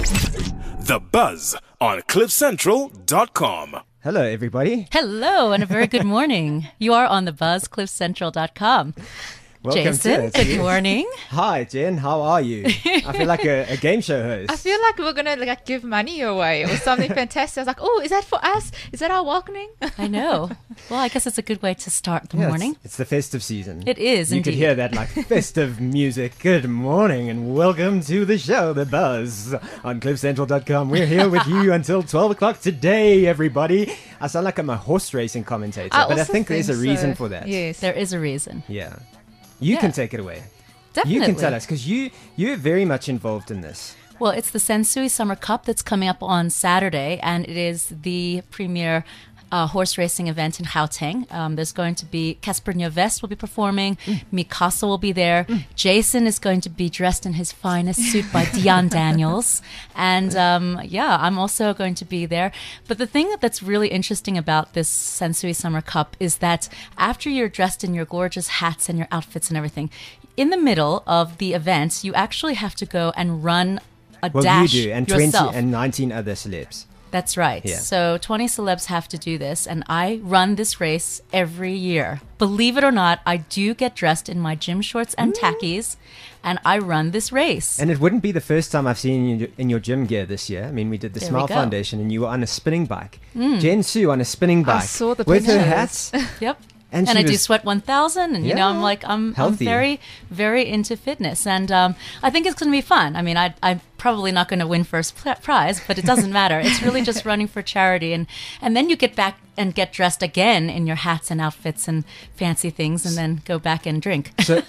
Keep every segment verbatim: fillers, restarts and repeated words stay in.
The Buzz on cliff central dot com. Hello, everybody. Hello, and a very good morning. You are on The Buzz, cliff central dot com. Welcome Jason, to it. good morning. Hi, Jen. How are you? I feel like a, a game show host. I feel like we're gonna like give money away or something fantastic. I was like, oh, is that for us? Is that our welcoming? I know. Well, I guess it's a good way to start the Yeah, morning. It's, it's the festive season. It is, You indeed. could hear that like festive music. Good morning and welcome to the show, The Buzz, on cliff central dot com. We're here with you until twelve o'clock today, everybody. I sound like I'm a horse racing commentator, but I also think there's a so. reason for that. Yes. There is a reason. Yeah. You Yeah. can take it away. Definitely. You can tell us, because you, you're very much involved in this. Well, it's the Sensui Summer Cup that's coming up on Saturday, and it is the premier uh, horse racing event in Gauteng. Um, there's going to be Casper Nyovest will be performing, Mm. Mikasa will be there, Jason is going to be dressed in his finest suit by Dion Daniels, and um, yeah, I'm also going to be there. But the thing that's really interesting about this Sensui Summer Cup is that after you're dressed in your gorgeous hats and your outfits and everything, in the middle of the event, you actually have to go and run a Well, dash you do, and yourself. twenty and nineteen other celebs. That's right. Yeah. So twenty celebs have to do this, and I run this race every year. Believe it or not, I do get dressed in my gym shorts and tackies, and I run this race. And it wouldn't be the first time I've seen you in your gym gear this year. I mean, we did the There Smile we go. Foundation, and you were on a spinning bike. Jen Sue on a spinning bike. saw the with her pictures. hats. Yep. And And, she I do was- Sweat one thousand, and you know, Yeah. I'm like, I'm, I'm Healthy. very, very into fitness, and um, I think it's going to be fun. I mean, I, I'm probably not going to win first pl- prize, but it doesn't matter. It's really just running for charity, and and then you get back and get dressed again in your hats and outfits and fancy things, and then go back and drink. So,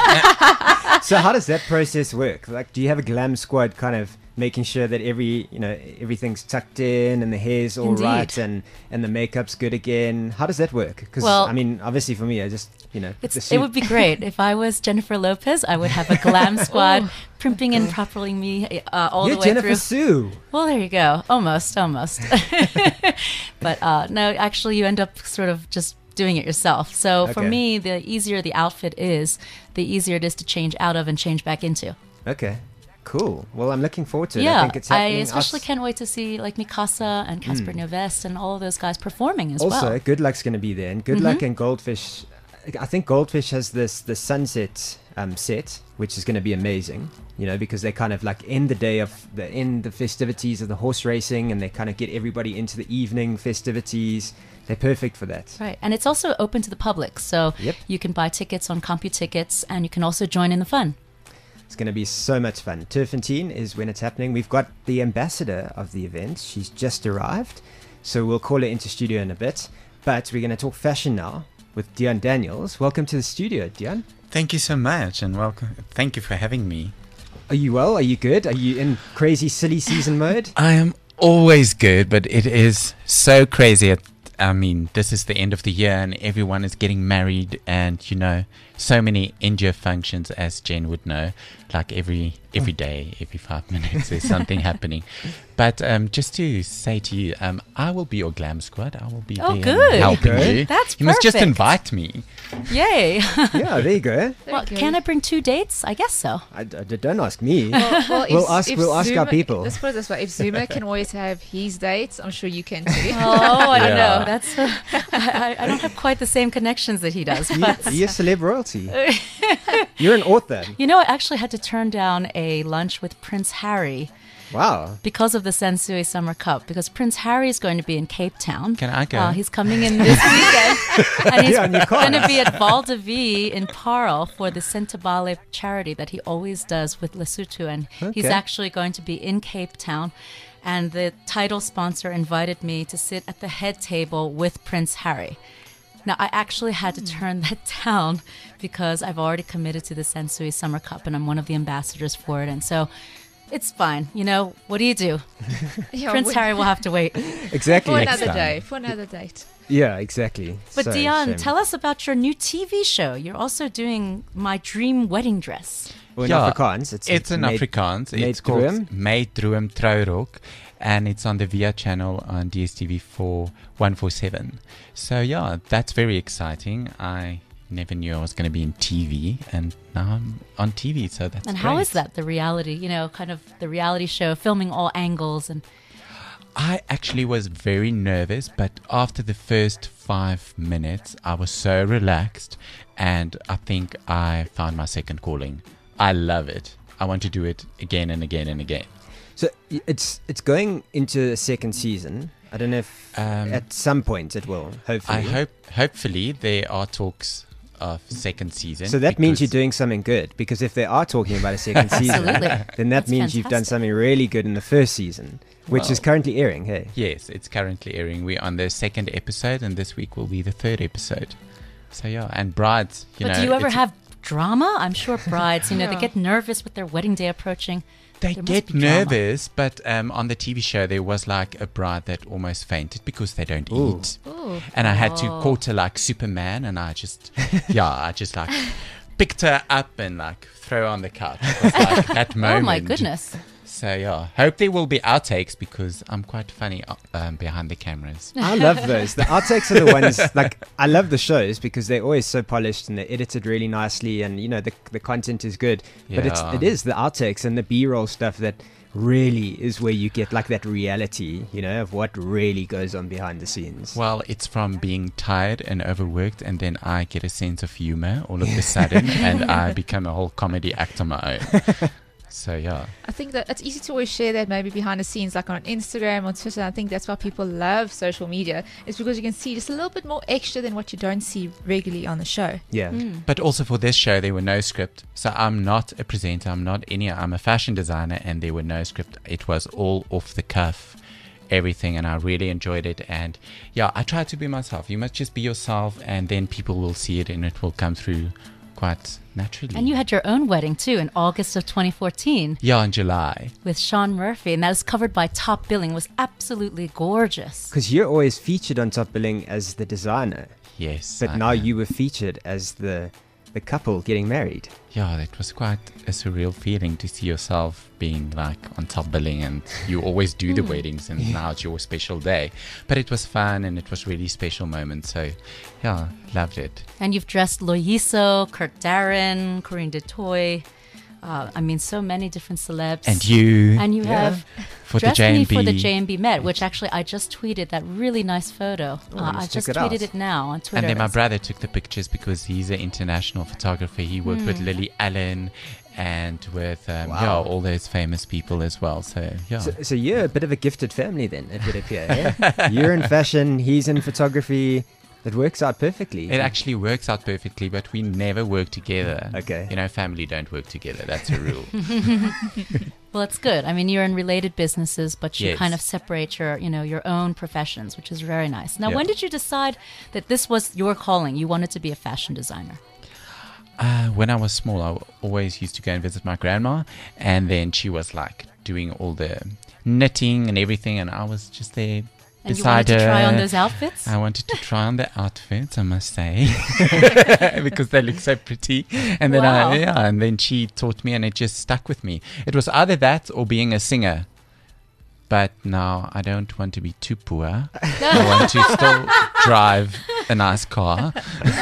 so how does that process work? Like, do you have a glam squad kind of making sure that every, you know, everything's tucked in and the hair's all Indeed. right and, and the makeup's good again? How does that work? Because, Well- I mean, obviously for me, I just, you know, the It's, suit- it would be great if I was Jennifer Lopez. I would have a glam squad primping and properly me uh, all You're the way Jennifer through. Sue. Well, there you go. Almost, almost. But uh, no, actually, you end up sort of just doing it yourself. So for Okay. me, the easier the outfit is, the easier it is to change out of and change back into. Okay, cool. Well, I'm looking forward to it. I Yeah, think it's I happening. especially Us- can't wait to see like Mikasa and Casper Nyovest and all of those guys performing as Also, well. Good Luck's going to be there, and Good Luck and Goldfish. I think Goldfish has this the sunset um, set, which is going to be amazing. You know, because they kind of like end the day of the end the festivities of the horse racing, and they kind of get everybody into the evening festivities. They're perfect for that. Right, and it's also open to the public, so Yep. you can buy tickets on CompuTickets, and you can also join in the fun. It's going to be so much fun. Turfentine is when it's happening. We've got the ambassador of the event. She's just arrived, so we'll call her into studio in a bit. But we're going to talk fashion now with Dion Daniels. Welcome to the studio, Dion. Thank you so much, and welcome. Thank you for having me. Are you well? Are you good? Are you in crazy silly season mode? I am always good, but it is so crazy. At, I mean, this is the end of the year, and everyone is getting married, and you know, so many end-year functions, as Jen would know, like every every day, every five minutes, there's something happening. But um, just to say to you, um, I will be your glam squad. I will be Oh, there good. helping Good. you. That's You must just perfect. invite me. Yay! Yeah, there you go. Well, Okay. can I bring two dates? I guess so. I, I- don't ask me. Well, well, We'll if- ask- if we'll ask our Zuma- people. Let's put it this way: if Zuma can always have his dates, I'm sure you can too. Oh, I don't Yeah. know. That's uh, I, I don't have quite the same connections that he does. You, But you're celeb royalty. You're an author. you know, I actually had to turn down a lunch with Prince Harry Wow. because of the Sensui Summer Cup. Because Prince Harry is going to be in Cape Town. Can I go? Uh, he's coming in this weekend, and he's Yeah, and you can't. going to be at Val de Vie in Parel for the Sentabale charity that he always does with Lesotho, and he's Okay. actually going to be in Cape Town. And the title sponsor invited me to sit at the head table with Prince Harry. Now, I actually had to turn that down because I've already committed to the Sensui Summer Cup, and I'm one of the ambassadors for it. And so it's fine. You know, what do you do? Yeah, Prince we- Harry will have to wait. Exactly. for Next another time. day. For another date. Yeah, exactly. But So Dion, shame. tell us about your new T V show. You're also doing My Dream Wedding Dress. Well, in Yeah, Afrikaans, it's, It's in made- Afrikaans. Maid It's called Droom. Maid Droom Trouwrok, and it's on the Via channel on D S T V four one forty-seven. So yeah, that's very exciting. I never knew I was going to be in T V, and now I'm on T V, so that's And how great. is that, the reality, you know, kind of the reality show, filming all angles? And I actually was very nervous, but after the first five minutes, I was so relaxed, and I think I found my second calling. I love it. I want to do it again and again and again. So y- it's it's going into a second season. I don't know if Um, at some point it will. Hopefully. I hope, hopefully, there are talks of second season. So that means you're because- doing something good, because if they are talking about a second season, Absolutely. then that That's means you've done fantastic. something really good in the first season, which is Well- currently airing. Hey, Yes, it's currently airing. We're on the second episode, and this week will be the third episode. So yeah, and brides, you but know. do you ever it's- have drama? I'm sure brides, you know, they Yeah. get nervous with their wedding day approaching. They There must get be drama. nervous, but um, on the T V show there was like a bride that almost fainted because they don't Ooh. eat, Ooh. and I had to Oh. court her like Superman, and I just, yeah, I just like picked her up and like throw her on the couch. It was like that moment. Oh my goodness. So yeah, hope there will be outtakes because I'm quite funny uh, um, behind the cameras. I love those. The outtakes are the ones, like, I love the shows because they're always so polished and they're edited really nicely, and you know the the content is good. But it's Yeah. it is the outtakes and the B-roll stuff that really is where you get like that reality, you know, of what really goes on behind the scenes. Well, it's from being tired and overworked, and then I get a sense of humor all of a sudden, and I become a whole comedy act on my own. So yeah, I think that it's easy to always share that maybe behind the scenes, like on Instagram or Twitter. I think that's why people love social media. It's because you can see just a little bit more extra than what you don't see regularly on the show. Yeah. but also for this show there were no script, so I'm not a presenter, I'm not any, I'm a fashion designer, and there were no script. It was all off the cuff, everything, and I really enjoyed it. And yeah, I tried to be myself. You must just be yourself, and then people will see it, and it will come through quite naturally. And you had your own wedding too in August of twenty fourteen yeah, in July. with Sean Murphy, and that was covered by Top Billing. It was absolutely gorgeous. Because you're always featured on Top Billing as the designer, Yes, but I now am. you were featured as the the couple getting married. Yeah, it was quite a surreal feeling to see yourself being like on Top Billing, and you always do the weddings, and now it's your special day. But it was fun, and it was really special moment. So yeah, loved it. And you've dressed Loyiso, Kurt Darren, Corinne DeToy. Uh, I mean, so many different celebs. And you And you Yeah. have for the dressed J me and B. for the J and B Met, which actually I just tweeted that really nice photo. Oh, uh, you I just just took it tweeted out. it now on Twitter. And then my It's- brother took the pictures because he's an international photographer. He worked with Lily Allen and with um, Wow. yeah, all those famous people as well. So yeah, So, so you're a bit of a gifted family then, it would appear. Yeah? You're in fashion, he's in photography. It works out perfectly. it actually works out perfectly, but we never work together. Okay. You know, family don't work together. That's a rule. Well, it's good. I mean, you're in related businesses, but you Yes. kind of separate your, you know, your own professions, which is very nice. Now, Yeah. when did you decide that this was your calling? You wanted to be a fashion designer. Uh, when I was small, I always used to go and visit my grandma, and then she was like doing all the knitting and everything, and I was just there And you beside wanted to try on her. those outfits? I wanted to try on the outfits, I must say, because they look so pretty. And then Wow. I, yeah, and then she taught me, and it just stuck with me. It was either that or being a singer. But now I don't want to be too poor. I want to still drive a nice car.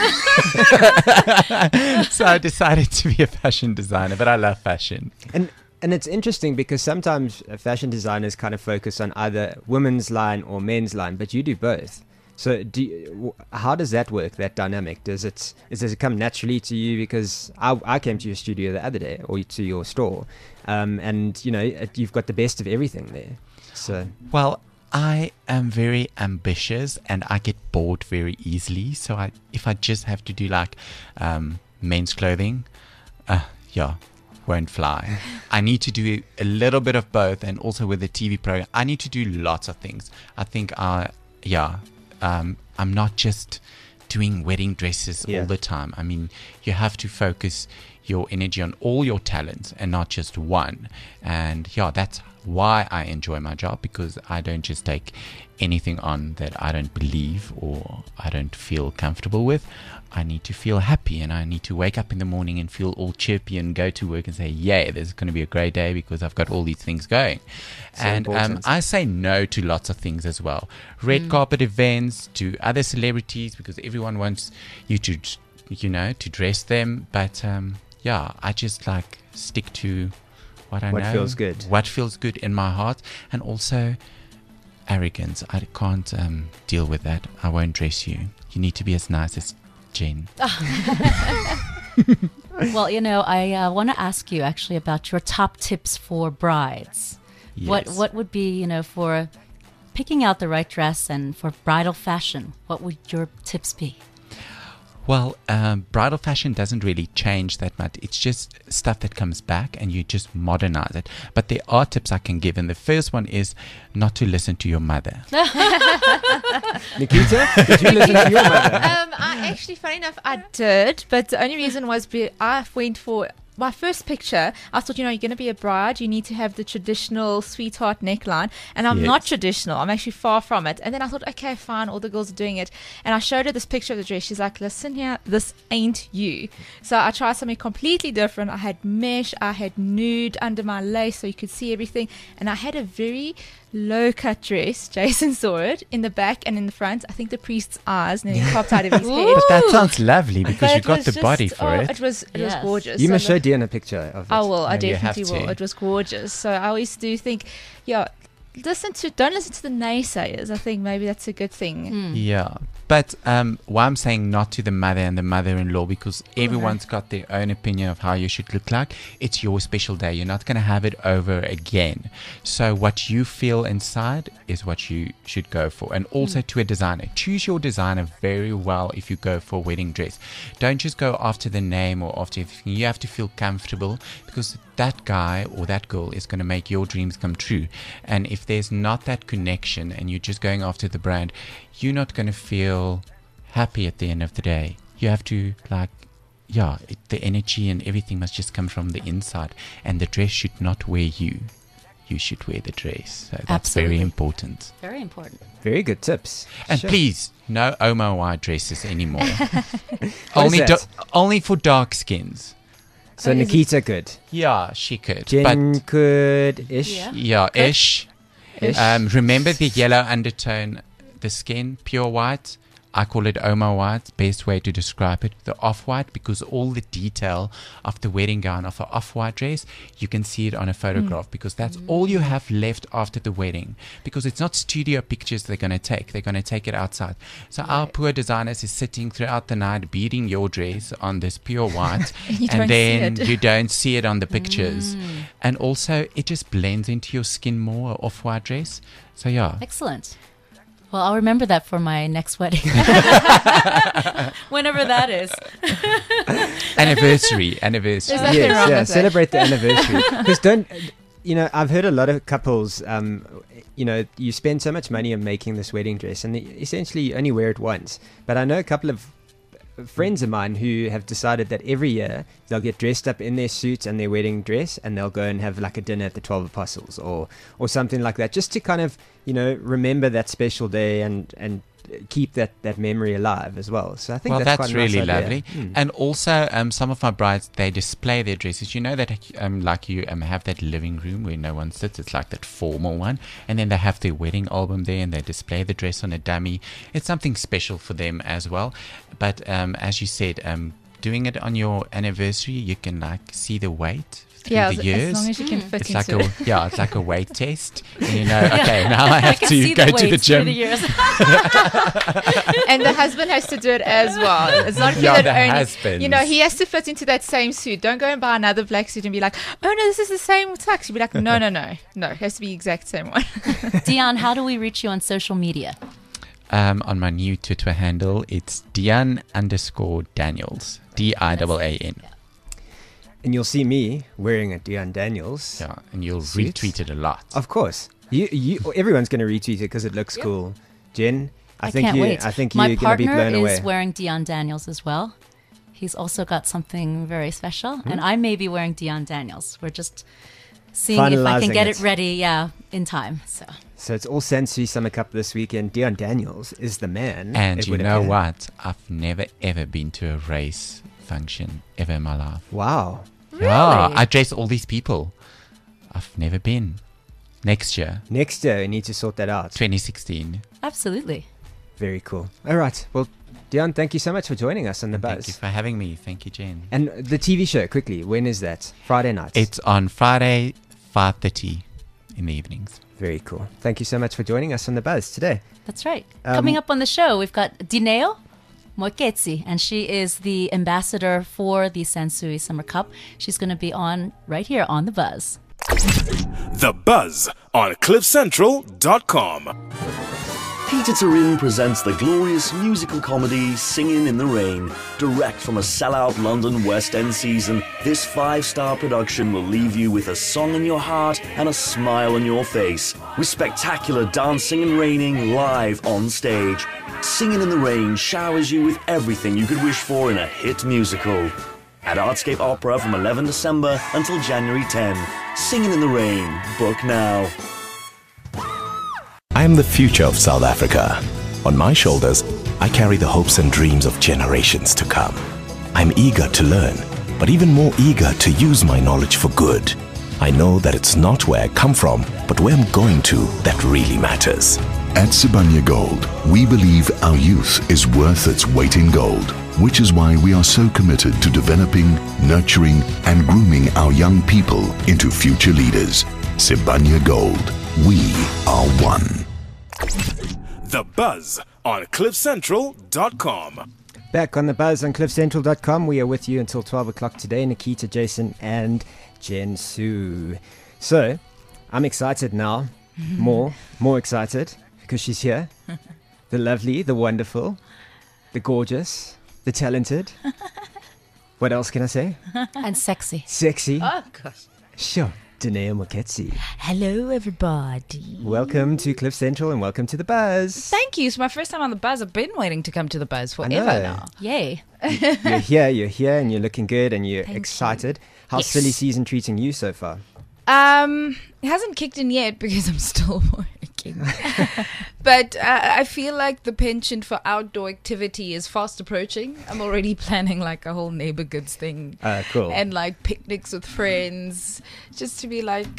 So I decided to be a fashion designer, but I love fashion. And and it's interesting because sometimes uh, fashion designers kind of focus on either women's line or men's line, but you do both. So do you, w- how does that work? That dynamic, does it is, does it come naturally to you? Because I, I came to your studio the other day, or to your store, um, and you know it, you've got the best of everything there. So Well, I am very ambitious, and I get bored very easily. So I, if I just have to do like um, men's clothing, uh, yeah, won't fly. I need to do a little bit of both, and also with the T V program, I need to do lots of things. I think I, yeah, um, I'm not just doing wedding dresses Yeah. all the time. I mean, you have to focus your energy on all your talents and not just one. And yeah, that's why I enjoy my job, because I don't just take anything on that I don't believe or I don't feel comfortable with. I need to feel happy, and I need to wake up in the morning and feel all chirpy and go to work and say, yay, this is going to be a great day because I've got all these things going. So and um, important. I say no to lots of things as well. Red carpet events, to other celebrities, because everyone wants you to you know, to dress them. But um, yeah, I just like stick to what I What know. feels good. What feels good in my heart. And also arrogance. I can't um, deal with that. I won't dress you. You need to be as nice as Jen. Well, you know, I uh, want to ask you actually about your top tips for brides. What Yes. what would be, you know, for picking out the right dress and for bridal fashion? What would your tips be? Well, um, bridal fashion doesn't really change that much. It's just stuff that comes back and you just modernize it. But there are tips I can give. And the first one is not to listen to your mother. Nikita, did you listen to your mother? Um, I actually, funny enough, I did, but the only reason was be- I went for my first picture. I thought, you know, you're going to be a bride, you need to have the traditional sweetheart neckline, and I'm Yes. not traditional. I'm actually far from it. And then I thought, okay, fine, all the girls are doing it, and I showed her this picture of the dress. She's like, listen here, this ain't you. So I tried something completely different. I had mesh, I had nude under my lace, so you could see everything, and I had a very low cut dress. Jason saw it in the back and in the front. I think the priest's eyes nearly popped out of his head. But that sounds lovely because But you it got was the just- body for oh, it. It was it Yes. was gorgeous. You So must the- show Dion a picture of it. I will. I No, you have definitely will. to. It was gorgeous. So I always do think, yeah, listen to don't listen to the naysayers. I think maybe that's a good thing. Yeah. But um, why I'm saying not to the mother and the mother-in-law, because everyone's got their own opinion of how you should look like. It's your special day. You're not going to have it over again. So what you feel inside is what you should go for. And also to a designer. Choose your designer very well if you go for a wedding dress. Don't just go after the name or after everything. You have to feel comfortable because that guy or that girl is going to make your dreams come true. And if there's not that connection and you're just going after the brand, you're not going to feel happy at the end of the day. You have to, like, yeah, it, the energy and everything must just come from the inside. And the dress should not wear you. You should wear the dress. So that's Absolutely. very important. Very important. Very good tips. And Sure. please, no Oma white dresses anymore. What only, is that? da- only for dark skins. So Oh, is it- Nikita could. Yeah, she could. Jen but could ish. Yeah. yeah, ish. Ish. Um, remember the yellow undertone, the skin, pure white? I call it Oma white, best way to describe it. The off-white, because all the detail of the wedding gown of an off-white dress, you can see it on a photograph because that's all you have left after the wedding. Because it's not studio pictures they're going to take. They're going to take it outside. So our poor designers is sitting throughout the night beating your dress on this pure white. You don't and see then it. you don't see it on the pictures. And also, it just blends into your skin more, off-white dress. So yeah. Excellent. Well, I'll remember that for my next wedding. Whenever that is. Anniversary, anniversary. Is that- Nothing Yes, wrong yeah, with it. celebrate the anniversary. Because don't, you know, I've heard a lot of couples, um, you know, you spend so much money on making this wedding dress and essentially you only wear it once. But I know a couple of friends of mine who have decided that every year they'll get dressed up in their suits and their wedding dress and they'll go and have like a dinner at the twelve Apostles or or something like that, just to kind of, you know, remember that special day and and keep that that memory alive as well. So I think Well, that's, that's, quite a nice really idea. lovely. Mm. And also, um, some of my brides, they display their dresses. You know that, um, like you um, have that living room where no one sits. It's like that formal one. And then they have their wedding album there and they display the dress on a dummy. It's something special for them as well. But um, as you said, um, doing it on your anniversary, you can like see the weight through Yeah, the as, years. as long as you can fit it's into like it. a yeah, it's like a weight test. And you know, okay, now I have can to see go the to the weights through gym. the years. And the husband has to do it as well. It's not Yeah, that the only. husbands. You know, he has to fit into that same suit. Don't go and buy another black suit and be like, oh no, this is the same tux. You'll be like, no, no, no, no. It has to be the exact same one. Dion, how do we reach you on social media? Um, on my new Twitter handle, it's Dion underscore Daniels. D I A A N. And you'll see me wearing a Dion Daniels. Yeah, and you'll Suits? retweet it a lot. Of course. You, you, everyone's going to retweet it because it looks cool. Jen, I, I think can't you, wait. I think My you're going to be partner blown is away. wearing Dion Daniels as well. He's also got something very special. Hmm? And I may be wearing Dion Daniels. We're just seeing if I can Finalising get it. it ready, yeah, in time. So So it's all Sensory Summer Cup this weekend. Dion Daniels is the man. And it you would know appear. what? I've never ever been to a race function ever in my life. Wow. Yeah, Really? I dress all these people. I've never been. Next year, Next year, we need to sort that out. twenty sixteen. absolutely. Very cool. All right. Well, Dion, thank you so much for joining us on The Thank Buzz. you for having me. Thank you, Jen. And the T V show, quickly, when is that? Friday nights? It's on Friday, five thirty in the evenings. Very cool. Thank you so much for joining us on The Buzz today. That's right. Um, Coming up on the show, we've got Dineo Moeketsi, and she is the ambassador for the Sansui Summer Cup. She's going to be on right here on The Buzz. The Buzz on cliff central dot com. Peter Turin presents the glorious musical comedy Singing in the Rain. Direct from a sellout London West End season, this five-star production will leave you with a song in your heart and a smile on your face, with spectacular dancing and raining live on stage. Singing in the Rain showers you with everything you could wish for in a hit musical. At Artscape Opera from eleventh December until January tenth. Singing in the Rain. Book now. I am the future of South Africa. On my shoulders, I carry the hopes and dreams of generations to come. I'm eager to learn, but even more eager to use my knowledge for good. I know that it's not where I come from, but where I'm going to that really matters. At Sibanye Gold, we believe our youth is worth its weight in gold, which is why we are so committed to developing, nurturing, and grooming our young people into future leaders. Sibanye Gold, we are one. The Buzz on cliff central dot com. Back on The Buzz on cliff central dot com. We are with you until twelve o'clock today. Nikita, Jason, and Jen Sue. So, I'm excited now. More, more excited because she's here. The lovely, the wonderful, the gorgeous, the talented. What else can I say? And sexy. Sexy. Oh, gosh. Sure. Dineo Moeketsi. Hello, everybody. Welcome to Cliff Central and welcome to The Buzz. Thank you. It's my first time on The Buzz. I've been waiting to come to The Buzz I forever know. now. Yay. You're here, you're here, and you're looking good and you're Thank excited. How's Yes. silly season treating you so far? Um, it hasn't kicked in yet because I'm still working. But uh, I feel like the penchant for outdoor activity is fast approaching. I'm already planning like a whole neighbor goods thing Uh, cool. and like picnics with friends, just to be like,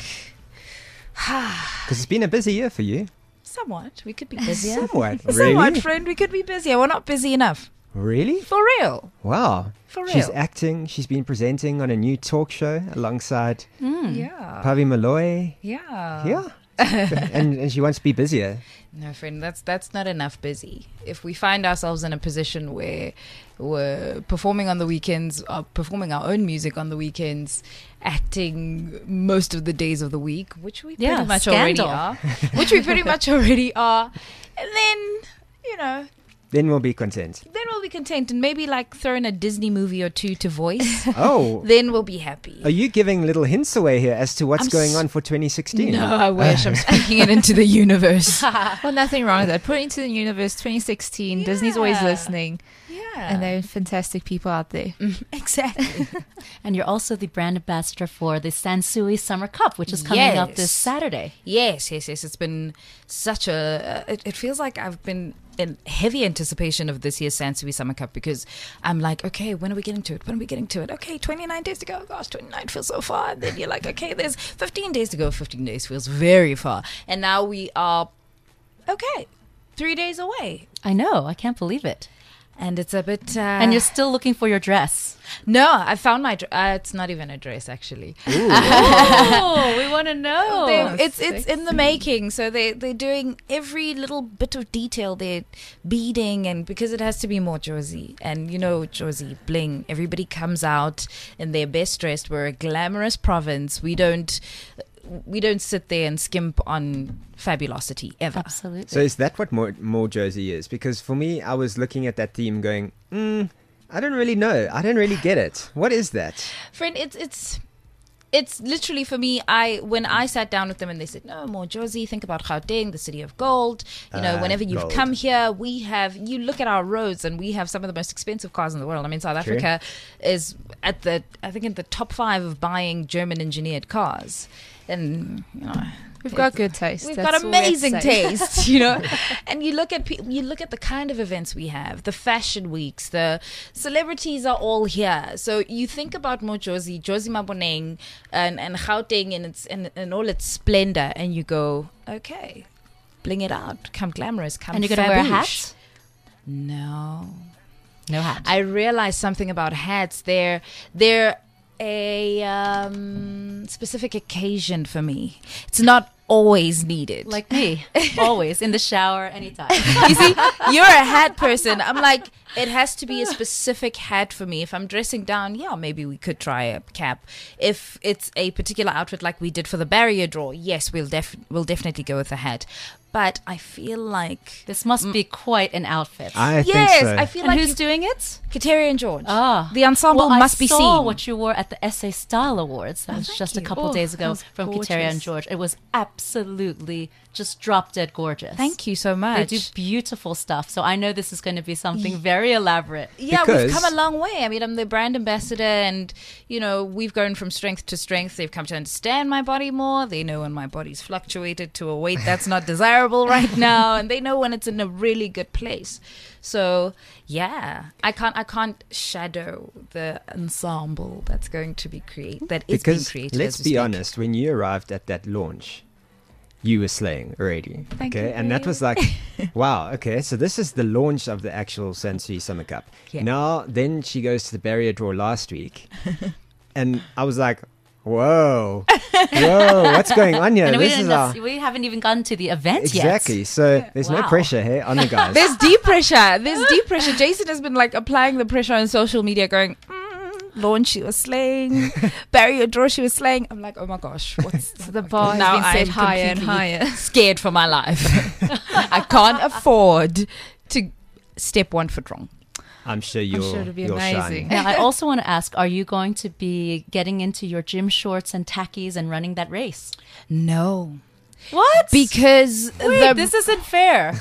Because it's been a busy year for you. somewhat. We could be busier. Somewhat. Somewhat, Really? friend. We could be busier. We're not busy enough. Really? For real. Wow. For real. She's acting. She's been presenting on a new talk show alongside Yeah. Pavi Malloy. Yeah. Yeah. and, and she wants to be busier. No, friend, that's that's not enough busy. If we find ourselves in a position where we're performing on the weekends, uh, performing our own music on the weekends, acting most of the days of the week, which we Yeah, pretty much scandal. already are, which we pretty much already are, and then, you know, Then we'll be content. then we'll be content and maybe like throw in a Disney movie or two to voice. Oh. Then we'll be happy. Are you giving little hints away here as to what's I'm going s- on for twenty sixteen? No, I wish. I'm speaking it into the universe. Well, nothing wrong with that. Put it into the universe. twenty sixteen. Disney's always Yeah. listening, Yeah. and there are fantastic people out there. Exactly. And you're also the brand ambassador for the Sansui Summer Cup, which is coming up this Yes. Saturday. Yes, yes, yes. It's been such a. Uh, it, it feels like I've been in heavy anticipation of this year's Sansui Summer Cup because I'm like, okay, when are we getting to it? When are we getting to it? Okay, twenty-nine days to go. Gosh, twenty-nine feels so far. And then you're like, okay, there's fifteen days to go. fifteen days feels very far. And now we are, okay, three days away. I know. I can't believe it. And it's a bit. Uh, And you're still looking for your dress. No, I found my. dr- Uh, it's not even a dress, actually. Oh, we want to know. They- it's it's in the making. So they they're doing every little bit of detail. They're beading, and because it has to be more Jozi, and you know Jozi bling. Everybody comes out in their best dressed. We're a glamorous province. We don't we don't sit there and skimp on fabulosity ever. Absolutely. So is that what more, more Josie is? Because for me, I was looking at that theme going, mm, I don't really know. I don't really get it. What is that? Friend, it's it's it's literally for me. I when I sat down with them and they said, "No more Josie. Think about Gauteng, the city of gold. You know, Ah, whenever you've gold. come here, we have. You look at our roads, and we have some of the most expensive cars in the world. I mean, South True. Africa is at the I think in the top five of buying German engineered cars, and you know." We've got good taste. We've That's got all we have to amazing say. taste, you know. And you look at pe- you look at the kind of events we have, the fashion weeks, the celebrities are all here. So you think about Mojozi, Jozi Maboneng, and and Gauteng in its in, in all its splendor, and you go, okay, bling it out, come glamorous, come. and you're going to wear a fabouche. hat? No, No hat. I realized something about hats. They're they're a um, specific occasion for me. It's not always needed. Like me, always in the shower, anytime. You see, you're a hat person. I'm like, it has to be a specific hat for me. If I'm dressing down, yeah, maybe we could try a cap. If it's a particular outfit like we did for the barrier draw, yes, we'll def- we'll definitely go with a hat. But I feel like This must be quite an outfit. I yes, think so. I feel and like who's you, doing it? Kateria and George. Ah, The ensemble well, must I be saw seen. what you wore at the S A Style Awards. That was just a you. couple Oh, days that ago was from Kateria and gorgeous. George. It was absolutely just drop dead gorgeous. Thank you so They much. do beautiful stuff. So I know this is going to be something very elaborate. Yeah, Because- we've come a long way. I mean, I'm the brand ambassador, and you know, we've grown from strength to strength. They've come to understand my body more. They know when my body's fluctuated to a weight that's not desirable right now, and they know when it's in a really good place. So yeah, I can't I can't shadow the ensemble that's going to be created. That is being Because created. let's as we be speak. honest, when you arrived at that launch, you were slaying already. Thank okay, you, and that was like, wow. Okay, so this is the launch of the actual Sansui Summer Cup. Yeah. Now, then she goes to the barrier draw last week, and I was like, whoa, whoa, what's going on here? And we, This didn't is our we haven't even gotten to the event exactly. yet. So there's no Wow. pressure here on the guys. There's deep pressure. There's deep pressure. Jason has been like applying the pressure on social media, going, mm, launch, she was slaying. Barrier draw, she was slaying. I'm like, oh my gosh, what's The bar has now? been set I'm higher and completely higher. scared for my life. I can't afford to step one foot wrong. I'm sure you'll, sure it'll be you'll amazing. shine. Now, I also want to ask, are you going to be getting into your gym shorts and tackies and running that race? No. What? Because Wait, the this isn't fair.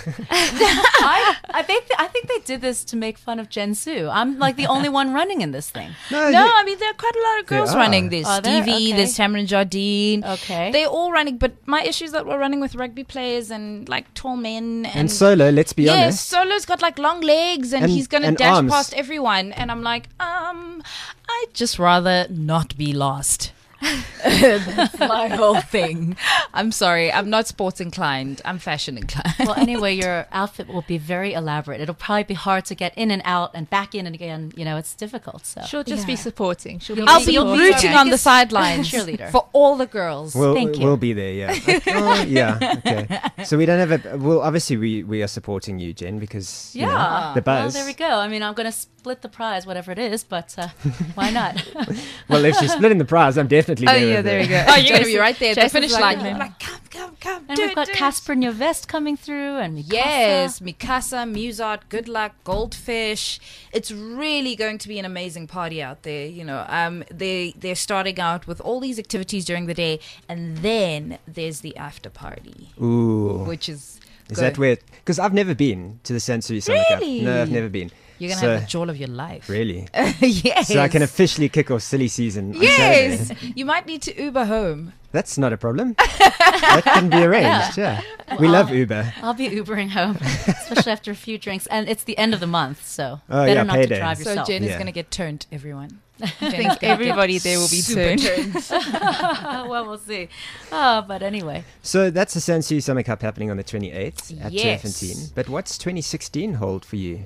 I, I think I think they did this to make fun of Jensu. I'm like the only one running in this thing. No, No, you- I mean, there are quite a lot of There girls are. running. There's Are there? Stevie, Okay. there's Tamron Jardine. Okay. They're all running, but my issue is that we're running with rugby players and like tall men. And, and Solo, let's be yes, honest. Solo's got like long legs and, And- he's going to and dash arms. past everyone. And I'm like, um, I'd just rather not be lost. That's my whole thing. I'm sorry. I'm not sports inclined. I'm fashion inclined. Well, anyway, your outfit will be very elaborate. It'll probably be hard to get in and out and back in and again. You know, it's difficult. So She'll just be Yeah. supporting. She'll be You'll I'll be You'll be rooting okay. on the sidelines Cheerleader. for all the girls. We'll, Thank you. we'll be there, yeah. Oh, yeah, okay. So we don't have a... Well, obviously we, we are supporting you, Jen, because, you know, yeah, the well, buzz. there we go. I mean, I'm going to split the prize, whatever it is, but uh, why not? Well, if she's splitting the prize, I'm definitely Oh there. yeah, with there her. we go. Oh, you're going to be right there at the Jason's finish like, line. "No." I'm like, come, come, come. And do we've it, got do it." Casper and your vest coming through, and Mikasa. Yes, Mikasa, Muzart, Good Luck, Goldfish. It's really going to be an amazing party out there. You know, um, they they're starting out with all these activities during the day, and then there's the after party, Ooh. which is Is good. that weird? Because I've never been to the Sansui Summer Really? Cup. No, I've never been. You're gonna So- have the joy of your life. Really? Yes. So I can officially kick off silly season on Yes, Saturday. you might need to Uber home. That's not a problem. That can be arranged, yeah. We Well, love Uber. I'll be Ubering home, especially after a few drinks. And it's the end of the month, so Oh, better yeah, not payday. to drive So yourself. Jen is Yeah. gonna get turned. Everyone. I think everybody there will be Super turned. well, we'll see. Oh, but anyway. So that's the Sansui Summer Cup happening on the twenty-eighth at Yes. Turfentine. But what's twenty sixteen hold for you?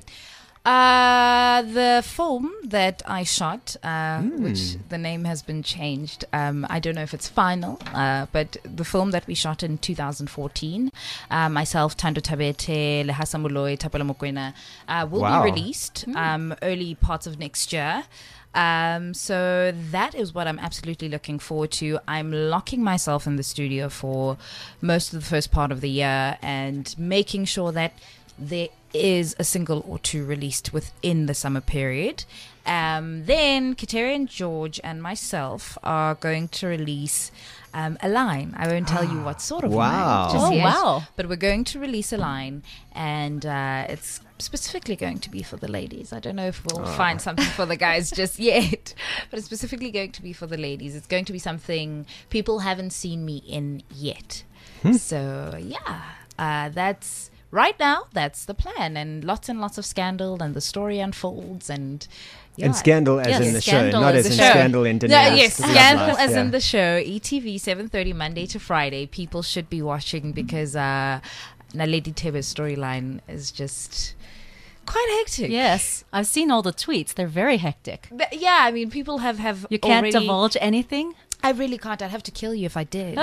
Uh, the film that I shot, uh, Hmm. which the name has been changed. Um, I don't know if it's final, uh, but the film that we shot in two thousand fourteen, uh, myself, Tando Tabete, Lehasa Moloi, Tapela Mokwena, uh, will Wow. be released um, early parts of next year. Um, so that is what I'm absolutely looking forward to. I'm locking myself in the studio for most of the first part of the year and making sure that there is a single or two released within the summer period. Um, then Kateria and George and myself are going to release um, a line. I won't tell you what sort of Wow. line just Oh, yet, wow. but we're going to release a line, and uh, it's specifically going to be for the ladies. I don't know if we'll find something for the guys just yet, but it's specifically going to be for the ladies. It's going to be something people haven't seen me in yet. So yeah, uh, that's right now. That's the plan, and lots and lots of scandal, and the story unfolds, and yeah. And Scandal as Yes, in the Scandal show, not as as the in show. Scandal in No, Denial. yes, Love Scandal Life, as yeah. in the show. E T V seven thirty Monday to Friday. People should be watching because uh, Naledi Tebe's storyline is just quite hectic. Yes, I've seen all the tweets. They're very hectic. But yeah, I mean, people have have You can't already, divulge anything? I really can't. I'd have to kill you if I did.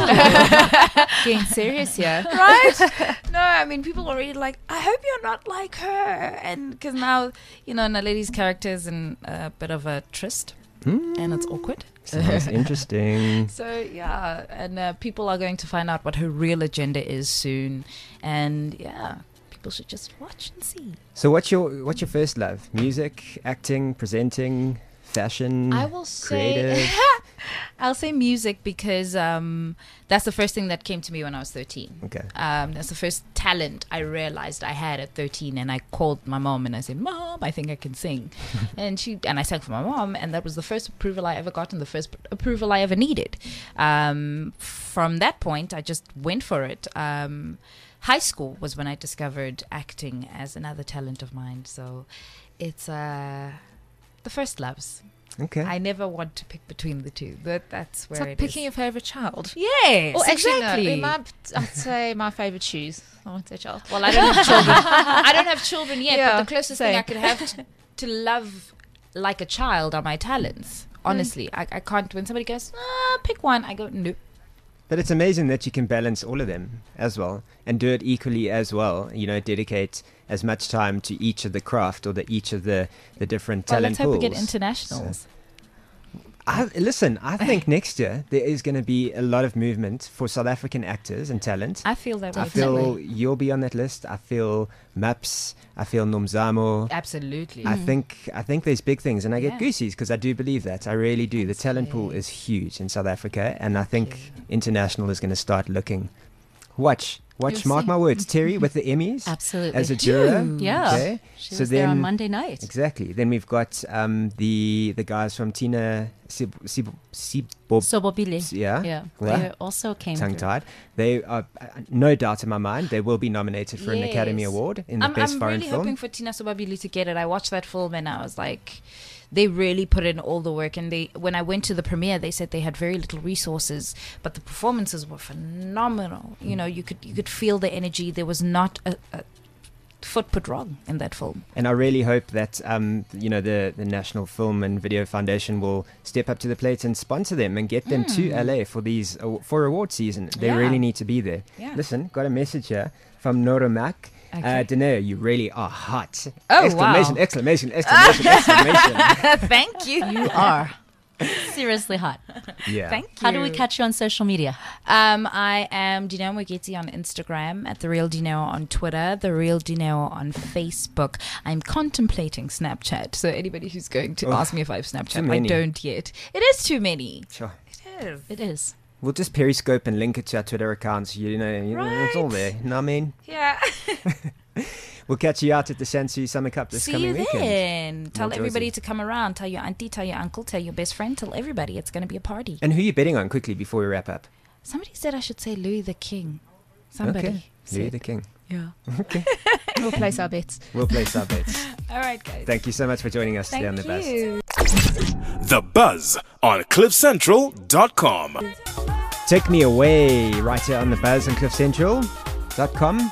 Getting serious here. Right? No, I mean, people already like, I hope you're not like her. And because now, you know, Naledi's character is in a bit of a tryst. Mm. And it's awkward. Sounds interesting. So, yeah. And uh, people are going to find out what her real agenda is soon. And, yeah, people should just watch and see. So what's your what's your first love? Music, acting, presenting, fashion, I will creative? say I'll say music because um, that's the first thing that came to me when I was thirteen. Okay. Um, that's the first talent I realized I had at thirteen, and I called my mom and I said, "Mom, I think I can sing," and she and I sang for my mom, and that was the first approval I ever got and the first approval I ever needed. Um, from that point, I just went for it. Um, high school was when I discovered acting as another talent of mine. So it's uh, the first loves. Okay. I never want to pick between the two. That that's where It's like it picking is. your favorite child. Yes, Well, actually, exactly. no. In my, I'd say my favorite shoes. I won't say child. Well, I don't have children. I don't have children yet, Yeah, but the closest thing same. I could have to, to love like a child are my talents. Honestly, I, I can't. When somebody goes, ah, pick one, I go, nope. But it's amazing that you can balance all of them as well and do it equally as well. You know, dedicate as much time to each of the craft or the each of the, the different Well, talent let's hope we pools. get internationals. I, listen, I think next year there is going to be a lot of movement for South African actors and talent. I feel that way. I feel definitely. you'll be on that list. I feel Maps. I feel Nomzamo. Absolutely. I think I think there's big things, and I get Yeah. goosies because I do believe that. I really do. The talent pool is huge in South Africa, and I think international is going to start looking. Watch, watch. You'll mark see. my words, Terry, with the Emmys Absolutely. as a juror. Yeah. Okay. She so was then there on Monday night. exactly. Then we've got um, the the guys from Tina Sib Sib Sibob. Sobobile. Yeah. Yeah. Well, They also came tongue through. tied. They are uh, no doubt in my mind they will be nominated for an Academy Yes. Award in the I'm, best I'm foreign really film. hoping for Tina Sobabili to get it. I watched that film and I was like, they really put in all the work. And they, when I went to the premiere, they said they had very little resources, but the performances were phenomenal. You know, you could you could feel the energy. There was not a, a foot put wrong in that film. And I really hope that um, you know the, the National Film and Video Foundation will step up to the plate and sponsor them and get them to L A for these aw- for award season. They Yeah. really need to be there. Yeah. Listen, got a message here from Nora Mack. Okay. Uh, Daneo, you really are hot! Oh, exclamation! wow. Exclamation! Exclamation! Exclamation! Thank you. You are seriously hot. Yeah. Thank you. How do we catch you on social media? Um, I am Dineo Mwegeti on Instagram, at The Real Dineo on Twitter, The Real Dineo on Facebook. I'm contemplating Snapchat, so anybody who's going to Oh, ask me if I have Snapchat, I many. don't yet. It is too many. Sure. It is. It is. We'll just Periscope and link it to our Twitter accounts. You know, you know it's all Right. there. You know what I mean? Yeah. We'll catch you out at the Sansu Summer Cup this See coming you weekend. then. Tell More everybody Josie. to come around. Tell your auntie, tell your uncle, tell your best friend, tell everybody. It's going to be a party. And who are you betting on quickly before we wrap up? Somebody said I should say Louis the King. Somebody. Okay. Louis said. the King. Yeah. We'll place our bets. We'll place our bets. All right, guys. Thank you so much for joining us today on Thank The Buzz. you. The Buzz on cliff central dot com. Take me away right here on The Buzz on cliff central dot com.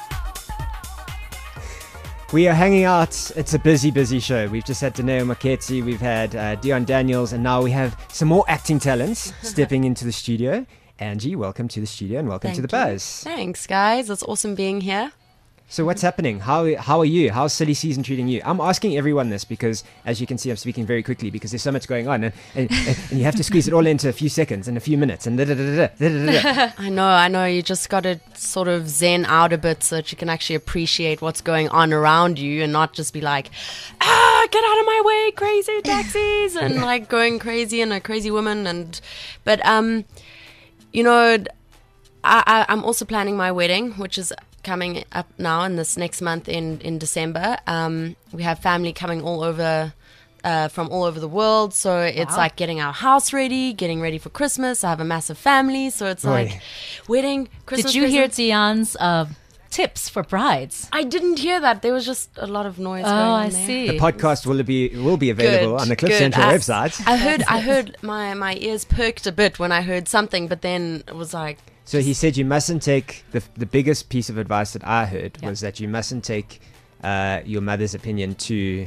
We are hanging out. It's a busy, busy show. We've just had Daneo Maketsi, we've had uh, Dion Daniels, and now we have some more acting talents stepping into the studio. Angie, welcome to the studio and welcome to The Thank you. Buzz. Thanks, guys. It's awesome being here. So what's happening? How how are you? How's silly season treating you? I'm asking everyone this because, as you can see, I'm speaking very quickly because there's so much going on, and, and, and you have to squeeze it all into a few seconds and a few minutes. And da, da, da, da, da, da, da. I know, I know. You just got to sort of zen out a bit so that you can actually appreciate what's going on around you and not just be like, ah, get out of my way, crazy taxis, and like going crazy and a crazy woman. And but um, you know, I, I I'm also planning my wedding, which is coming up now in this next month in in December. Um, we have family coming all over. Uh, from all over the world, so it's Wow. like getting our house ready, getting ready for Christmas. I have a massive family, so it's Oi. like wedding, Christmas. Did you hear presents. Dion's uh, tips for brides? I didn't hear that. There was just a lot of noise Oh, going on I there. see. The podcast will be will be available Good, on the Cliff good. Central I- website. I heard, I heard my my ears perked a bit when I heard something, but then it was like, So he said you mustn't take the the biggest piece of advice that I heard Yeah. was that you mustn't take uh, your mother's opinion to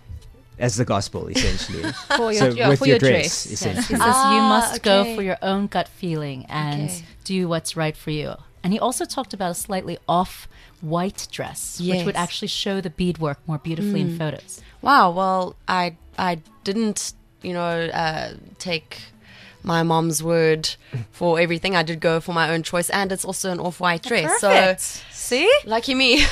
as the gospel, essentially. For your, so yeah, with for your, your dress, dress. Yes. essentially. He says you Ah, must go okay. for your own gut feeling and Okay. do what's right for you. And he also talked about a slightly off white dress, which would Yes. actually show the beadwork more beautifully in photos. Wow. Well, I I didn't, you know, uh, take my mom's word for everything. I did go for my own choice, and it's also an off-white dress. Perfect. So See? lucky me.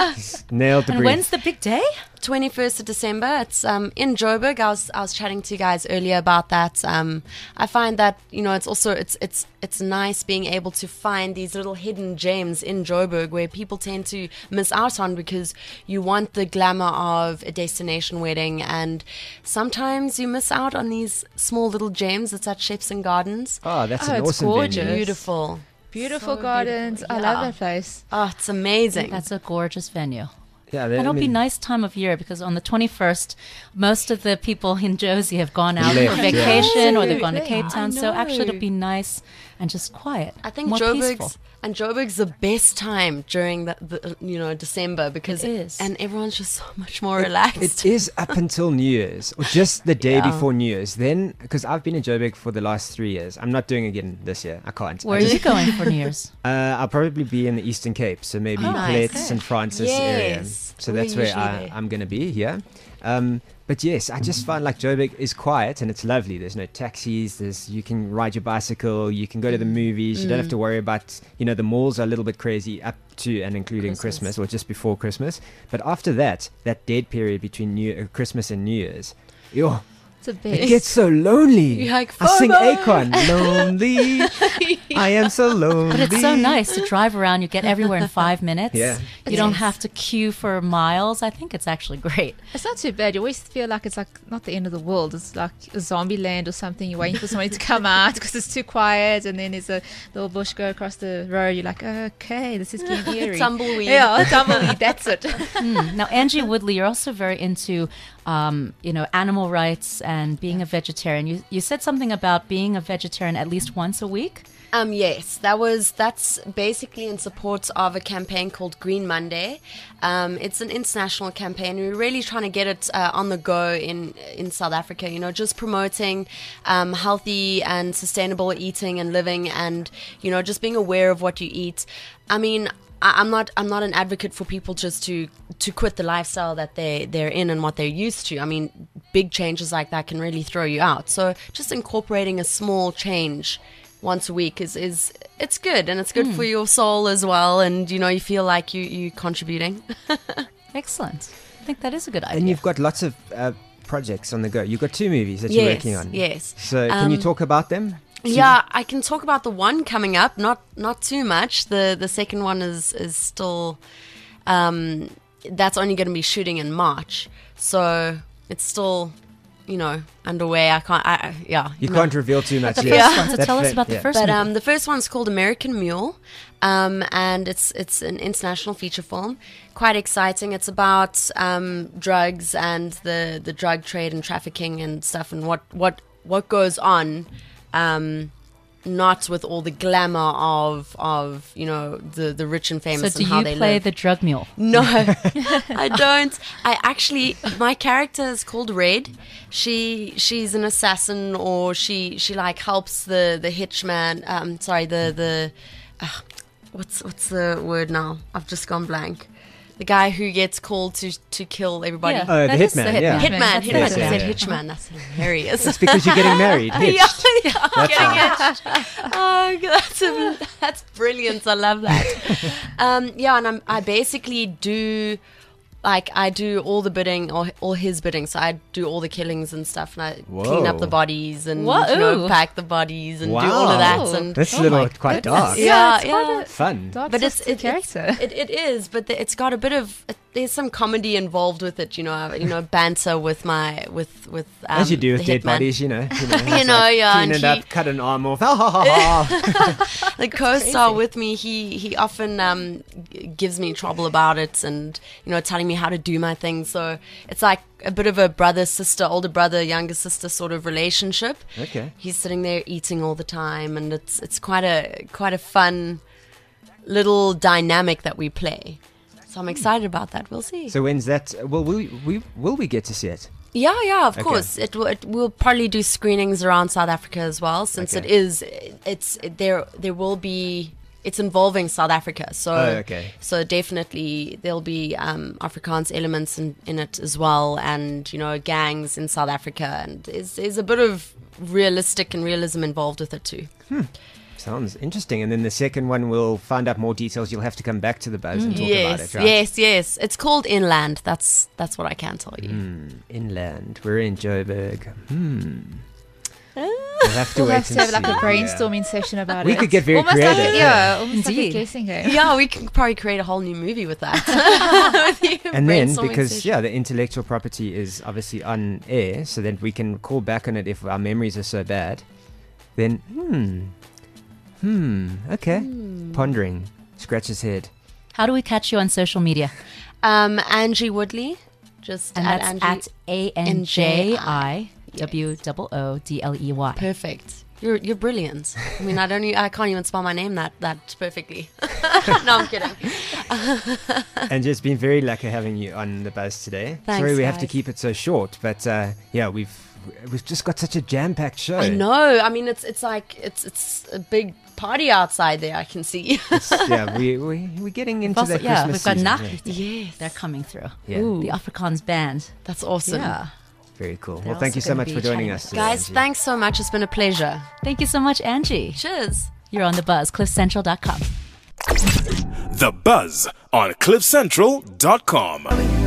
Nailed the And brief. when's the big day? twenty-first of December. It's um, in Joburg. I was I was chatting to you guys earlier about that. Um, I find that, you know, it's also it's it's it's nice being able to find these little hidden gems in Joburg where people tend to miss out on because you want the glamour of a destination wedding, and sometimes you miss out on these small little gems. It's at Chefs and Gardens. Oh, that's Oh, an it's awesome gorgeous. venue. Beautiful. Beautiful So gardens. beautiful. I Yeah. love that place. Oh, it's amazing. That's a gorgeous venue. Yeah, And it'll be nice time of year because on the twenty-first, most of the people in Josie have gone out Left, for yeah. vacation or they've gone to Absolutely. Cape Town. I So actually, it'll know. be nice and just quiet. I think more Joburg's peaceful. and Joburg's the best time during the, the you know December because It is. and everyone's just so much more relaxed. It is up until New Year's, or just the day Yeah. before New Year's. Then, because I've been in Joburg for the last three years, I'm not doing it again this year. I can't. Where I are just- you going for New Year's? Uh, I'll probably be in the Eastern Cape, so maybe Oh, nice. Plett, Saint Francis area. Yes, So we're that's where usually I, there. I'm going to be. Yeah. Um, but yes, I just find like Joburg is quiet and it's lovely. There's no taxis. There's you can ride your bicycle. You can go to the movies. You don't have to worry about you know the malls are a little bit crazy up to and including Christmas, Christmas. or just before Christmas. But after that, that dead period between New uh, Christmas and New Year's, yo, It's a it bit. gets so lonely. You're like, I sing FOMO. Akon, lonely. I am so lonely. But it's so nice to drive around. You get everywhere in five minutes. Yeah. You don't Yes. have to queue for miles. I think it's actually great. It's not too bad. You always feel like it's like not the end of the world. It's like a zombie land or something. You're waiting for somebody to come out because it's too quiet, and then there's a little bush go across the road. You're like, okay, this is getting eerie. Tumbleweed. Yeah, tumbleweed. That's it. Mm. Now, Angie Woodley, you're also very into, um, you know, animal rights and being a vegetarian. You you said something about being a vegetarian at least once a week. Um, yes, that was that's basically in support of a campaign called Green Monday. Um, it's an international campaign. We're really trying to get it uh, on the go in in South Africa. You know, just promoting um, healthy and sustainable eating and living, and you know, just being aware of what you eat. I mean. I- I'm not. I'm not an advocate for people just to, to quit the lifestyle that they they're in and what they're used to. I mean, big changes like that can really throw you out. So just incorporating a small change once a week is, is it's good, and it's good for your soul as well. And you know, you feel like you you contributing. Excellent. I think that is a good idea. And you've got lots of uh, projects on the go. You've got two movies that you're Yes, working on. yes. So can you Um, talk about them? Yeah, I can talk about the one coming up. Not not too much. The the second one is is still. Um, that's only going to be shooting in March, so it's still, you know, underway. I can't. I, I- yeah, You no. can't reveal too much the yet. first one. So That tell us fa- about the yeah. first But movie. um, the first one's called American Mule, um, and it's it's an international feature film. Quite exciting. It's about um, drugs and the, the drug trade and trafficking and stuff, and what what what goes on. Um, not with all the glamour of of you know the the rich and so famous do and how you they play live. the drug mule? No, I don't. I actually, my character is called Red. She she's an assassin, or she she like helps the the hitchman. Um, sorry, the the uh, what's what's the word now? I've just gone blank. The guy who gets called to to kill everybody. Yeah, Oh, the that is hitman, yeah. Hitman, That's hitman. Yes, I yeah, said yeah. hitchman. That's hilarious. It's because you're getting married. yeah, Hitched. yeah, That's getting right. hitched. Oh, that's a, that's brilliant. I love that. Um, yeah, and I'm, I basically do like I do all the bidding or all his bidding. So I do all the killings and stuff, and I clean up Whoa. the bodies and Whoa. you know, pack the bodies and do all of Wow. that. And That's Oh a little my quite goodness. dark. yeah, it's yeah. quite a Fun. dark But it's twisted it, it's- character. it, it is, but the, it's got a bit of there's some comedy involved with it. You know, I- you know, banter with my with with um, As you do with the dead hitman. bodies, you know. You know, You it's know, like yeah, Clean and it he- up, cut an arm off. Ha ha ha ha. The co-star with me, he he often um, g- gives me trouble about it, and you know, telling me how to do my things. So it's like a bit of a brother sister, older brother, younger sister sort of relationship. Okay. He's sitting there eating all the time, and it's it's quite a quite a fun little dynamic that we play. So I'm excited about that. We'll see. So when's that? Well, will we will we get to see it? Yeah, yeah, of Okay. course. It will. It will probably do screenings around South Africa as well, since Okay. it is. It's it, there. There will be. It's involving South Africa, so Oh, okay. so definitely there'll be um, Afrikaans elements in, in it as well, and you know gangs in South Africa, and there's there's a bit of realistic and realism involved with it too. Sounds interesting. And then the second one, we'll find out more details. You'll have to come back to the Buzz and talk about Yes, it, right? yes, yes. It's called Inland. That's that's what I can tell you. Mm, inland. We're in Joburg. Hmm. We'll have to We'll wait have to and have like see. a brainstorming session about We it. could get very almost creative, Like a, yeah. yeah, almost like Indeed. a guessing game. Yeah, we can probably create a whole new movie with that. With the And then, brainstorming because, session. yeah, the intellectual property is obviously on air, so that we can call back on it if our memories are so bad, then, hmm, hmm, okay. Hmm. Pondering. Scratch his head. How do we catch you on social media? Um, Angie Woodley, just And at that's Angie. at A N J I W O O D L E Y. Perfect. You're you're brilliant. I mean, I don't. e- I can't even spell my name that that perfectly. No, I'm kidding. And just been very lucky having you on the Buzz today. Thanks, Sorry we have to guys. keep it so short, but uh, yeah, we've we've just got such a jam-packed show. I know. I mean, it's it's like it's it's a big party outside there. I can see. It's, yeah, we we we're getting into Also, that yeah, Christmas we've got season. Nachrichten. Yes. They're coming through. Yeah. The Afrikaans band. That's awesome. Yeah. Very cool. They're Well, thank also you so gonna much be for joining chatting us with today, Guys, Angie. thanks so much. It's been a pleasure. Thank you so much, Angie. Cheers. You're on the Buzz, cliff central dot com. The Buzz on cliff central dot com.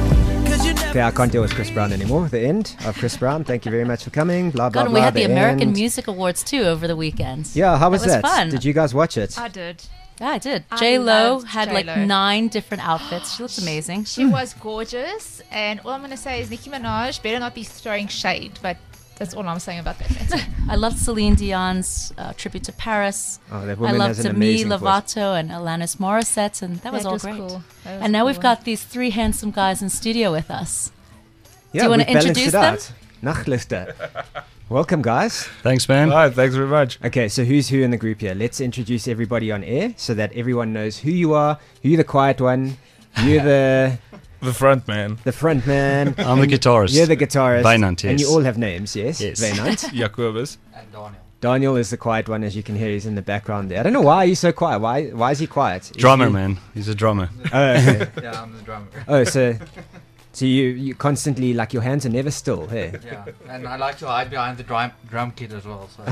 Okay, I can't deal with Chris Brown anymore. The end of Chris Brown. Thank you very much for coming. Blah, blah, God, and blah. we had the American end. Music Awards too over the weekend. Yeah, how was that? that? Was fun. Did you guys watch it? I did. Yeah, I did. I J Lo loved had like J-Lo. nine different outfits. She looks amazing. She was gorgeous, and all I'm going to say is Nicki Minaj better not be throwing shade, but that's all I'm saying about that. That's it. I loved Celine Dion's uh, tribute to Paris. Oh, that I woman loved has an Demi amazing voice. Lovato and Alanis Morissette, and that, was That all was great. cool. That was And now we've cool. got these three handsome guys in studio with us. Yeah, you wanna we've balanced introduce it them? out. Nachtlichter. Welcome, guys. Thanks, man. All right, thanks very much. Okay, so who's who in the group here? Let's introduce everybody on air so that everyone knows who you are, who you're the quiet one, you're the The front man. the front man. I'm the and guitarist. You're the guitarist. Wynand, And you yes. all have names, yes? Yes. Wynand. Jacobus. Daniel is the quiet one, as you can hear. He's in the background there. I don't know why he's so quiet. Why Why is he quiet? Is Drummer, he- man. He's a drummer. Oh, okay. Yeah, I'm the drummer. Oh, so so you you constantly, like, your hands are never still. Hey, Yeah, and I like to hide behind the drum drum kit as well. So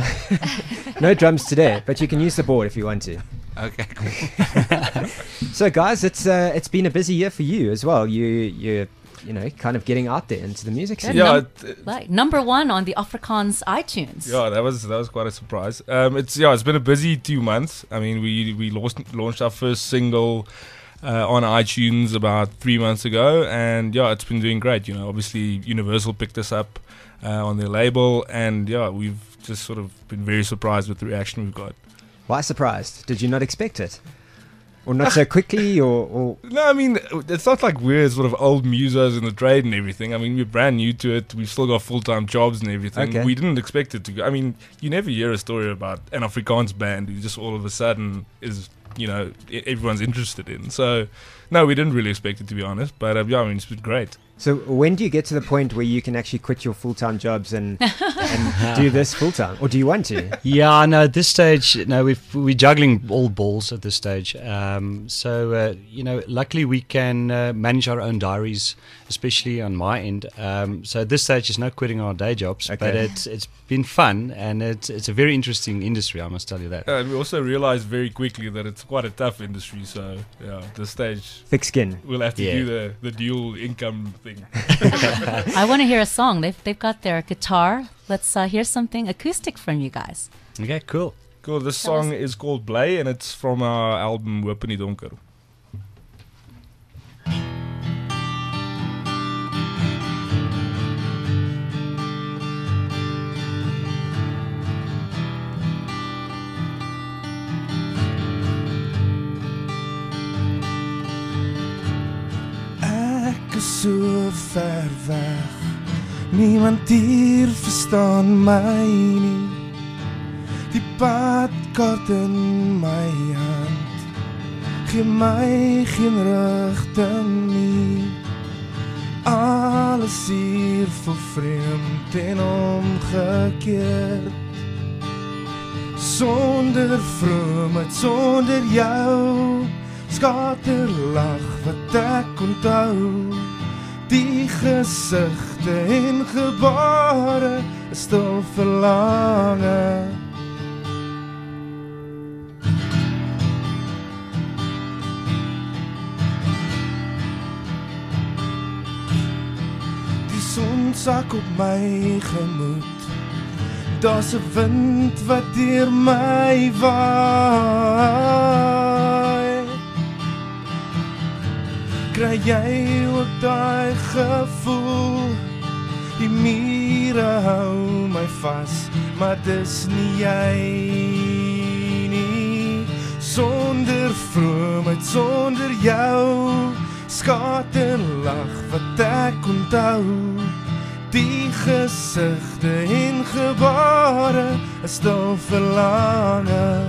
no drums today, but you can use the board if you want to. okay, cool. So, guys, it's uh, it's been a busy year for you as well. You you you know kind of getting out there into the music scene. Yeah, Yeah, num- it- like number one on the Afrikaans iTunes. Yeah, that was that was quite a surprise. Um, it's yeah, it's been a busy two months. I mean, we we launched launched our first single uh, on iTunes about three months ago, and yeah, it's been doing great. You know, obviously Universal picked us up uh, on their label, and yeah, we've just sort of been very surprised with the reaction we've got. Why surprised? Did you not expect it, or not so quickly, or, or No, I mean, it's not like we're sort of old musos in the trade and everything. I mean, we're brand new to it. We've still got full-time jobs and everything. Okay. We didn't expect it to go. I mean, you never hear a story about an Afrikaans band who just all of a sudden is, you know, e- everyone's interested in. So, no, we didn't really expect it, to be honest. But, uh, yeah, I mean, it's been great. So when do you get to the point where you can actually quit your full-time jobs and, and do this full-time? Or do you want to? Yeah, no, at this stage, no, we've, we're juggling all balls at this stage. Um, so, uh, you know, luckily we can uh, manage our own diaries, especially on my end. Um, so at this stage, there's no quitting our day jobs, Okay. but it's it's been fun, and it's, it's a very interesting industry, I must tell you that. Uh, and we also realized very quickly that it's quite a tough industry. So, yeah, at this stage, Thick skin. we'll have to Yeah. do the, the dual income thing. I want to hear a song. They've they've got their guitar. Let's uh, hear something acoustic from you guys. Okay, cool. Cool. This Tell us- song is called Blay, and it's from our album Hoop in die Donker. Ek is so ver weg. Niemand hier verstaan my nie. Die padkaart in my hand gee my geen rigting nie. Alles hier vol vreemd en omgekeerd. Sonder vroomheid, sonder jou, skaterlag wat ek onthou. Die gesigte en gebare is stil verlange. Die son sak op my gemoed. Daar's 'n wind wat deur my waai. Kry jy ook daai gevoel? Die mure hou my vas, maar dis nie jy nie. Sonder vroomheid, sonder jou, skaterlag wat ek onthou. Die gesigte en gebare is stil verlange.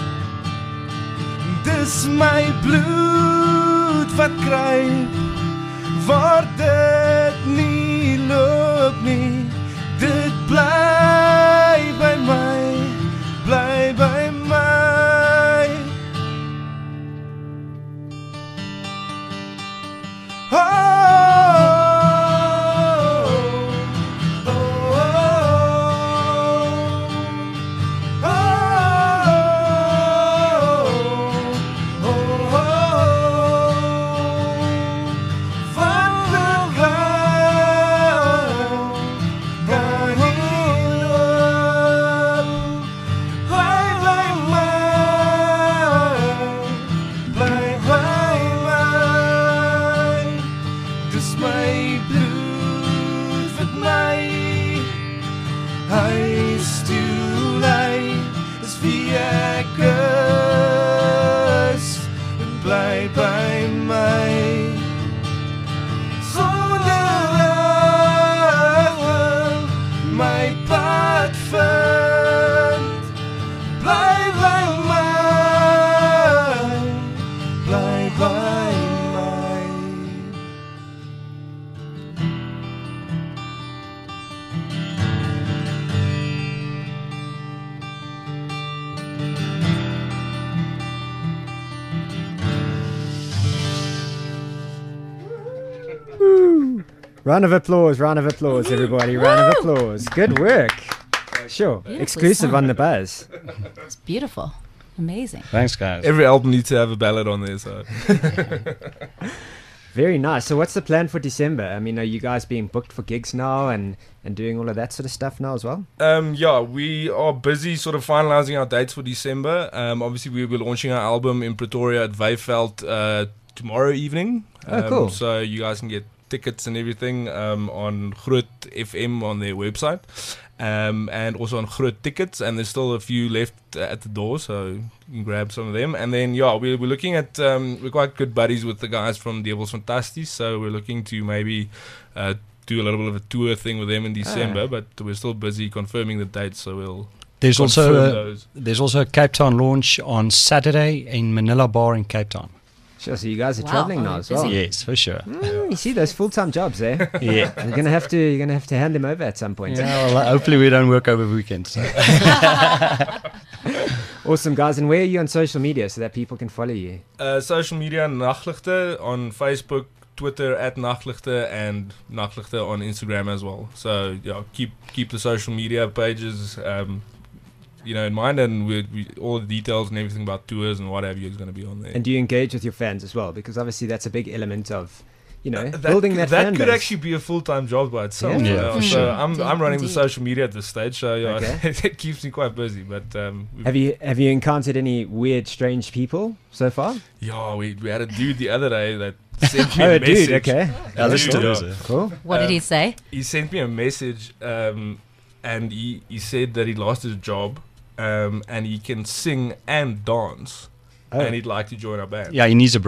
Dis my bloed wat kruip, waar dit nie loop nie. Dit bly by my, bly by my. Oh, Round of applause, round of applause, everybody. Round of applause. Good work. Sure. Beautifully Exclusive sung. on the Buzz. It's beautiful. Amazing. Thanks, guys. Every album needs to have a ballad on there, so. Very nice. So what's the plan for December? I mean, are you guys being booked for gigs now and, and doing all of that sort of stuff now as well? Um, yeah, we are busy sort of finalizing our dates for December. Um, obviously, we'll be launching our album in Pretoria at Weyveld uh, tomorrow evening. Oh, Um, cool. So you guys can get tickets and everything um, on Groot F M on their website. Um, and also on Groot Tickets, and there's still a few left uh, at the door, so you can grab some of them. And then, yeah, we're, we're looking at, um, we're quite good buddies with the guys from Devils Fantasties, so we're looking to maybe uh, do a little bit of a tour thing with them in December, Ah. but we're still busy confirming the dates, so we'll There's also confirm a, those. there's also a Cape Town launch on Saturday in Manila Bar in Cape Town. Sure, so you guys are Wow. traveling now as well. Yes, for sure. Mm, you see those full-time jobs there. Yeah. You're gonna have to you're gonna have to hand them over at some point. Yeah, well, hopefully we don't work over weekends. So. Awesome, guys. And where are you on social media so that people can follow you? Uh, social media, Nachtlichte on Facebook, Twitter at Nachtlichte, and Nachtlichte on Instagram as well. So yeah, keep keep the social media pages, um, you know, in mind, and we, we all the details and everything about tours and what have you is going to be on there. And do you engage with your fans as well? Because obviously that's a big element of, you know, That building could, that, that fan could base. actually be a full time job by itself. Yeah. you Yeah, know. for So sure. I'm Indeed, I'm running indeed. the social media at this stage, so yeah, Okay. it keeps me quite busy. But um, we've- Have you have you encountered any weird, strange people so far? Yeah, we we had a dude the other day that sent me Oh, a a dude, message. okay. Yeah, that's Dude, cool. yeah. Cool. What did he say? He sent me a message, um, and he he said that he lost his job, um, and he can sing and dance, Oh. and he'd like to join our band. Yeah, he needs a break.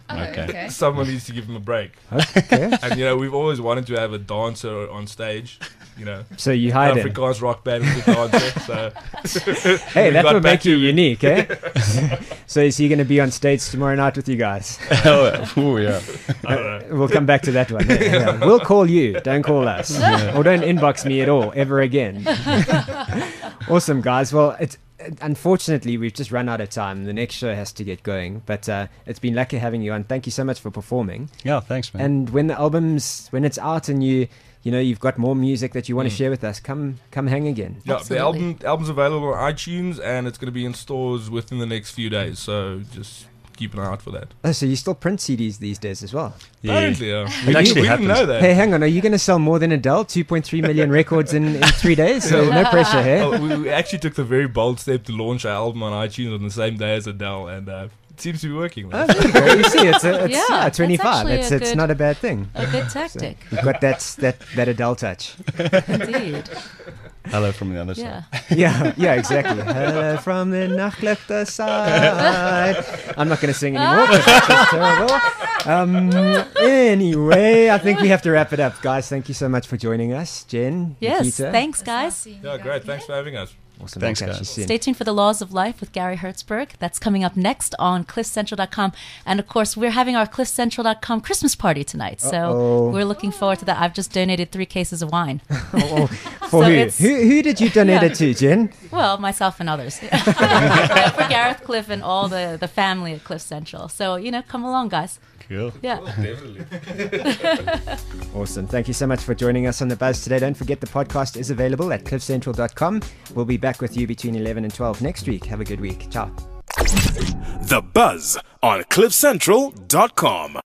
Oh, okay. okay. Someone needs to give him a break. Okay. And you know, we've always wanted to have a dancer on stage. You know, So you hired him. Afrikaans rock band with a dancer. So Hey, we that got would back make you to- unique, eh? So is he going to be on stage tomorrow night with you guys? oh, yeah. Uh, we'll come back to that one. Yeah, yeah. We'll call you. Don't call us. Yeah. Or don't inbox me at all, ever again. Awesome, guys. Well, it's unfortunately we've just run out of time. The next show has to get going. But uh, it's been lucky having you on. Thank you so much for performing. Yeah, thanks, man. And when the album's, when it's out and you, you know, you've got more music that you want to Mm. share with us, come come hang again. Yeah, the album album's available on iTunes and it's going to be in stores within the next few days. So just keep an eye out for that. Oh, so you still print C Ds these days as well? Apparently, yeah. Are It you- actually We didn't happens. know that. Hey, hang on. Are you going to sell more than Adele? two point three million records in, in three days? So no pressure here. Well, we, we actually took the very bold step to launch our album on iTunes on the same day as Adele, and uh, it seems to be working. Oh, there you go. You see, it's, a, it's Yeah, yeah, that's twenty-five. actually It's a it's good- not a bad thing. a good tactic. So you've got that that that Adele touch. Indeed. Hello from the other Yeah. side. Yeah, yeah, exactly. Hello from the Nachtlichter side. I'm not going to sing anymore because that's just terrible. Um, anyway, I think we have to wrap it up, guys. Thank you so much for joining us, Jen. Yes, Nikita. thanks, guys. Yeah, great. Thanks for having us. Awesome. Thanks, I'll catch you guys. soon. Stay tuned for The Laws of Life with Gary Hertzberg. That's coming up next on cliff central dot com. And of course, we're having our cliff central dot com Christmas party tonight. So Uh-oh. we're looking forward to that. I've just donated three cases of wine. Oh, for So who? it's- who? Who did you donate Yeah. it to, Jen? Well, myself and others. Yeah, for Gareth, Cliff, and all the, the family at Cliff Central. So, you know, come along, guys. Cool. Yeah. Definitely. Awesome. Thank you so much for joining us on The Buzz today. Don't forget the podcast is available at cliff central dot com. We'll be back with you between eleven and twelve next week. Have a good week. Ciao. The Buzz on cliff central dot com.